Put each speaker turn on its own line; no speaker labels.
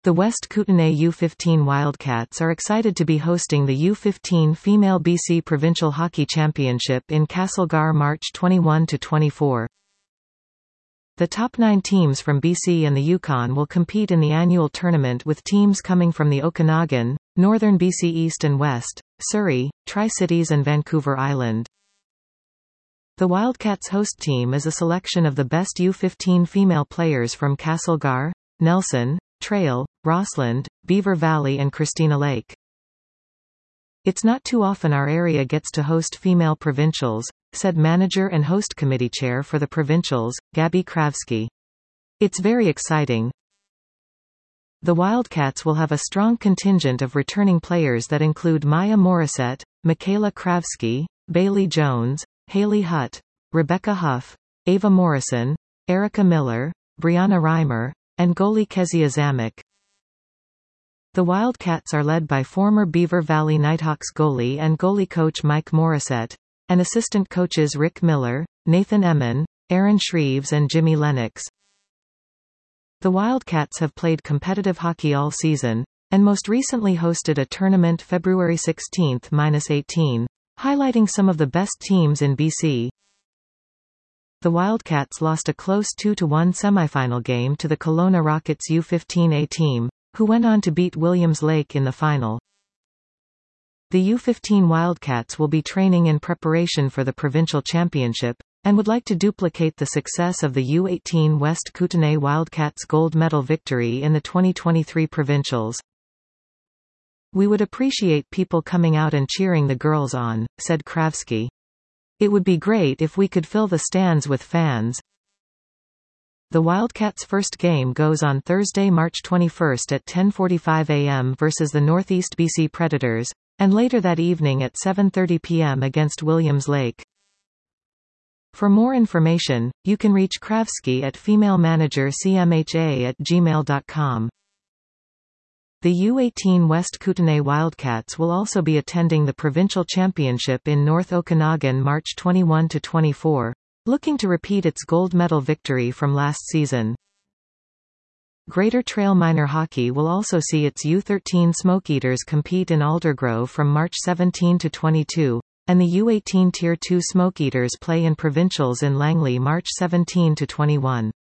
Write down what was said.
The West Kootenay U15 Wildcats are excited to be hosting the U15 Female BC Provincial Hockey Championship in Castlegar March 21–24. The top 9 teams from BC and the Yukon will compete in the annual tournament, with teams coming from the Okanagan, Northern BC East and West, Surrey, Tri-Cities and Vancouver Island. The Wildcats host team is a selection of the best U15 female players from Castlegar, Nelson, Trail, Rossland, Beaver Valley and Christina Lake. "It's not too often our area gets to host female provincials," said manager and host committee chair for the provincials, Gabby Kravsky. "It's very exciting." The Wildcats will have a strong contingent of returning players that include Maya Morissette, Michaela Kravsky, Bailey Jones, Haley Hutt, Rebecca Huff, Ava Morrison, Erica Miller, Brianna Reimer, and goalie Kezia Zamek. The Wildcats are led by former Beaver Valley Nighthawks goalie and goalie coach Mike Morissette, and assistant coaches Rick Miller, Nathan Emmon, Aaron Shreves and Jimmy Lennox. The Wildcats have played competitive hockey all season, and most recently hosted a tournament February 16–18, highlighting some of the best teams in BC. The Wildcats lost a close 2–1 semifinal game to the Kelowna Rockets U15A team, who went on to beat Williams Lake in the final. The U15 Wildcats will be training in preparation for the provincial championship, and would like to duplicate the success of the U18 West Kootenay Wildcats gold medal victory in the 2023 provincials. "We would appreciate people coming out and cheering the girls on," said Kravsky. "It would be great if we could fill the stands with fans." The Wildcats' first game goes on Thursday, March 21 at 10:45 a.m. versus the Northeast BC Predators, and later that evening at 7:30 p.m. against Williams Lake. For more information, you can reach Kravsky at femalemanagercmha@gmail.com. The U18 West Kootenay Wildcats will also be attending the Provincial Championship in North Okanagan March 21–24, looking to repeat its gold medal victory from last season. Greater Trail Minor Hockey will also see its U13 Smoke Eaters compete in Aldergrove from March 17–22, and the U18 Tier 2 Smoke Eaters play in provincials in Langley March 17–21.